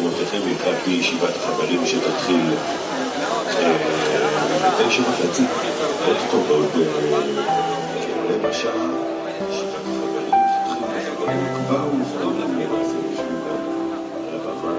מקומותיכם לקראת ישיבת החברים שתתחיל 9:30. עוד טוב, עוד רבע שעה. ישיבת החברים שתתחיל כבר מוכנים לנו לעשות ישיבה רבבה.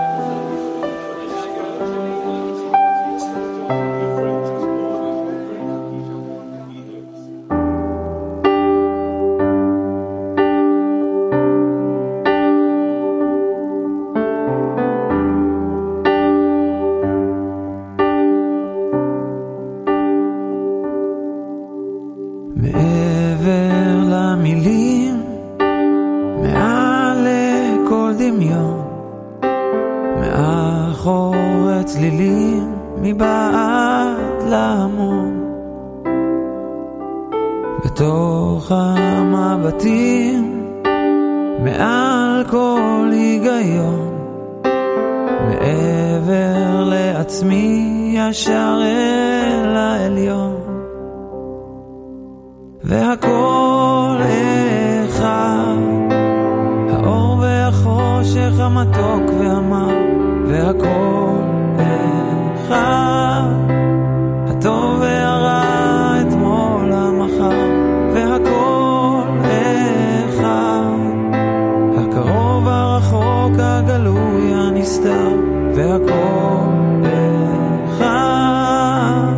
בתוך המבטים, מעל כל היגיון, מעבר לעצמי ישר אל העליון, והכל אחד, האור והחושך, המתוק והמר, והכל אחד, הטוב והרע, אתמול המחר, והכל אחד, הקרוב הרחוק, הגלוי הנסתר, והכל אחד.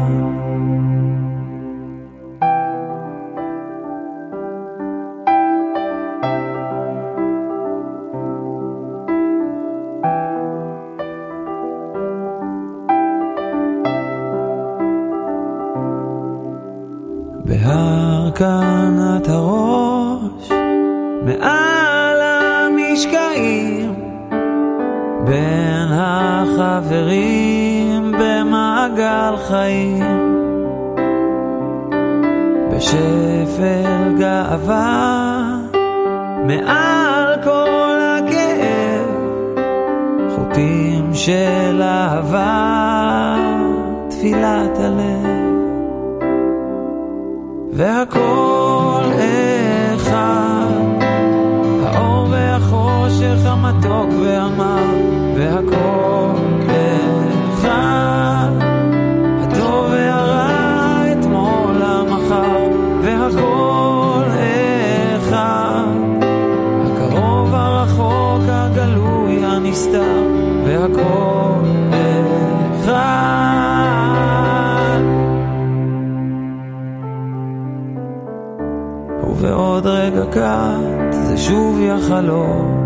בהרכנת הראש, מעל המשקעים, בין החברים במעגל חיים, בשפל גאווה, מעל כל הכאב, חוטים של אהבה, תפילת הלב, והכל אחד, האור והחושך, המתוק והמר, והכל אחד, הטוב והרע, אתמול המחר, והכל אחד, הקרוב הרחוק, הגלוי הנסתר, והכל אחד. ובעוד רגע קט זה שוב יחלוף,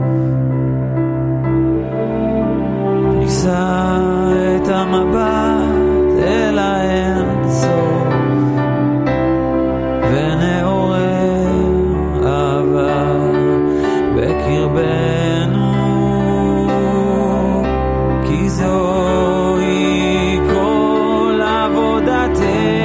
נישא את המבט אל האין סוף, ונעורר אהבה בקרבנו, כי זוהי כל עבודתנו,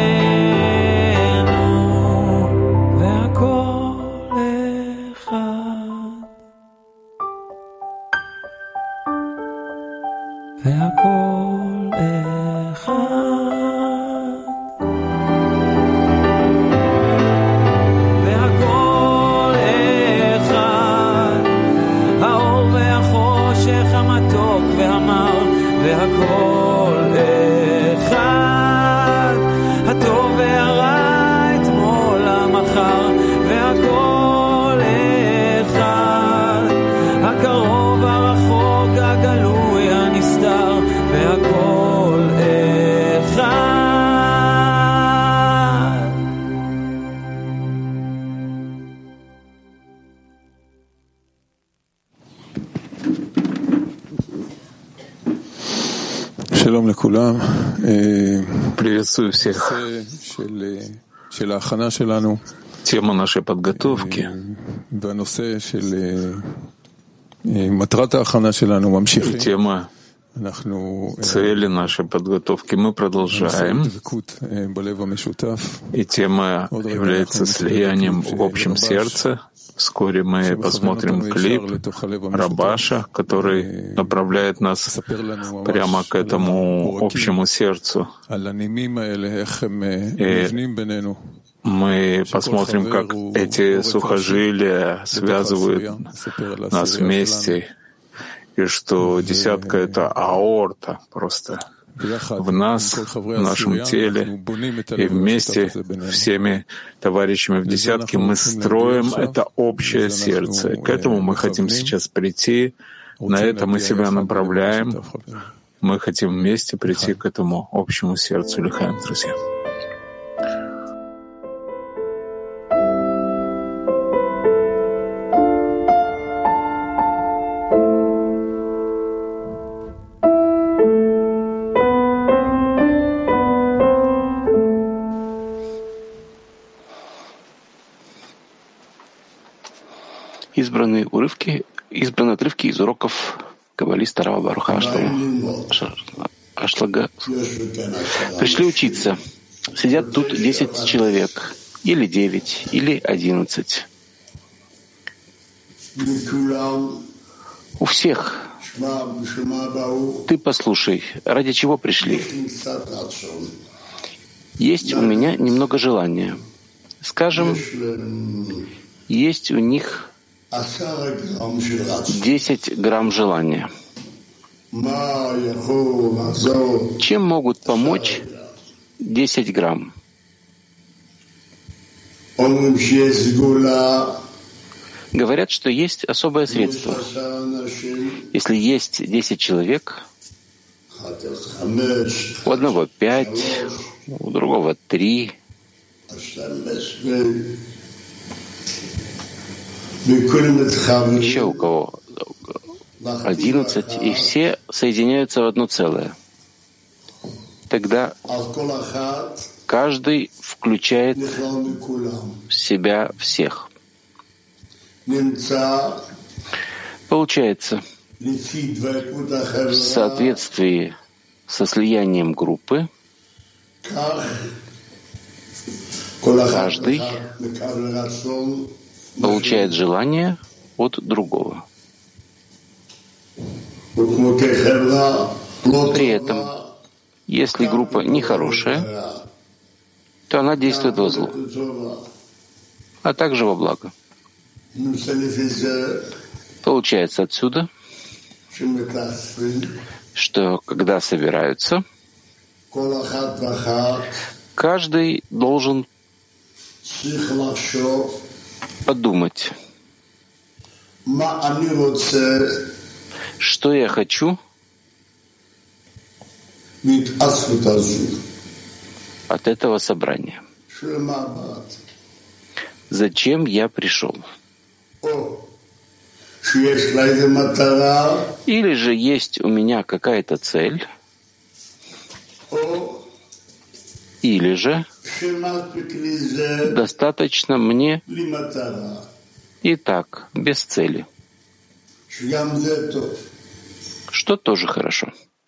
והכל אחד, והכל אחד, האור והחושך, המתוק והמר, והכל אחד, הטוב והרע, אתמול המחר, והכל אחד, הקרוב הרחוק, הגלוי הנסתר, והכל אחד. שלום לכולם. Приветствую всех. של ההכנה שלנו. Тема нашей подготовки. והנושא של מטרת ההכנה שלנו ממשיכים. Тема цели нашей подготовки мы продолжаем. И тема является слиянием в общем сердце. Вскоре мы посмотрим клип Рабаша, который направляет нас прямо к этому общему сердцу. И мы посмотрим, как эти сухожилия связывают нас вместе. и что десятка — это аорта просто в нас, в нашем теле, и вместе всеми товарищами в десятке мы строим это общее сердце. К этому мы хотим сейчас прийти, на это мы себя направляем. Мы хотим вместе прийти к этому общему сердцу. Лихаим, друзья. Избранные отрывки из уроков каббалиста Рава Баруха Ашлага. Пришли учиться. Сидят тут 10 человек, или 9, или 11. У всех. Ты послушай, ради чего пришли? Есть у меня немного желания. Скажем, есть у них 10 грамм желания. Чем могут помочь 10 грамм? Говорят, что есть особое средство. Если есть 10 человек, у одного 5, у другого 3, еще у кого 11, и все соединяются в одно целое. Тогда каждый включает в себя всех. Получается, в соответствии со слиянием группы, каждый получает желание от другого. При этом, если группа нехорошая, то она действует во зло, а также во благо. Получается отсюда, что когда собираются, каждый должен подумать, что я хочу от этого собрания. Зачем я пришел? Или же есть у меня какая-то цель, или же достаточно мне и так, без цели, что тоже хорошо.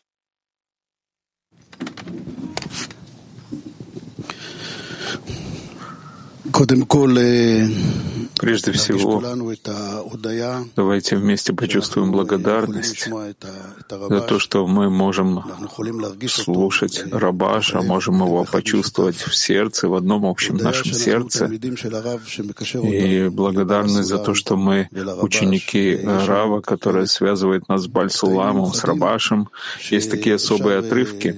Прежде всего, давайте вместе почувствуем благодарность за то, что мы можем слушать Рабаша, можем его почувствовать в сердце, в одном общем нашем сердце. И благодарность за то, что мы ученики Рава, которые связывают нас с Бальсуламом, с Рабашем. Есть такие особые отрывки,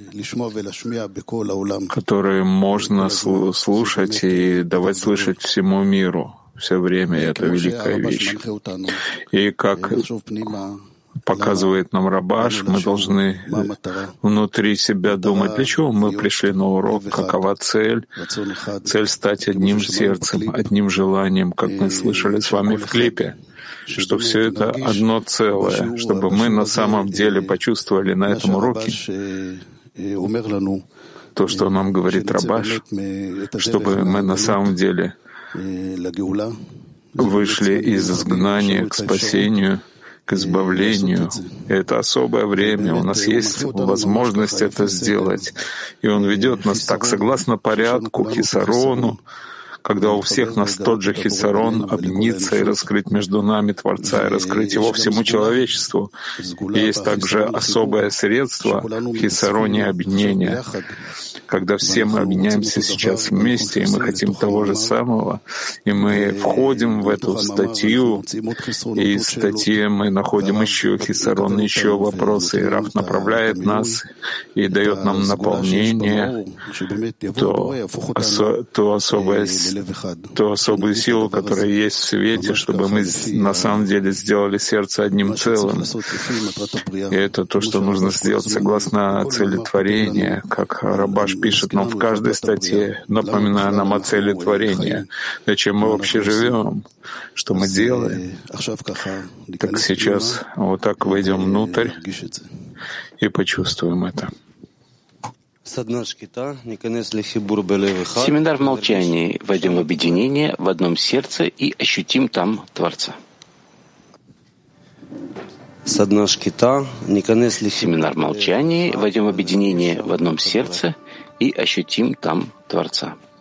которые можно слушать и давать слышать всему миру. Все время это великая вещь. И как показывает нам Рабаш, мы должны внутри себя думать, для чего мы пришли на урок, какова цель. Цель — стать одним сердцем, одним желанием, как мы слышали с вами в клипе, что все это одно целое, чтобы мы на самом деле почувствовали на этом уроке то, что нам говорит Рабаш, чтобы мы на самом деле вышли из изгнания к спасению, к избавлению. Это особое время, у нас есть возможность это сделать. И Он ведет нас так, согласно порядку, хисарону, когда у всех нас тот же хисарон объединиться и раскрыть между нами Творца, и раскрыть его всему человечеству. И есть также особое средство в хисароне объединения. когда все мы объединяемся сейчас вместе, и мы хотим того же самого, и мы входим в эту статью, и из статьи мы находим еще хисарон, еще вопросы, и Рав направляет нас и дает нам наполнение, ту особую силу, которая есть в свете, чтобы мы на самом деле сделали сердце одним целым. И это то, что нужно сделать согласно цели творения, как Рабаш пишет нам в каждой статье, напоминая нам о цели творения, зачем мы вообще живем, что мы делаем. Так сейчас вот так войдем внутрь и почувствуем это. Семинар в молчании. Войдем в объединение в одном сердце и ощутим там Творца. Семинар в молчании. Войдем в объединение в одном сердце и ощутим там Творца.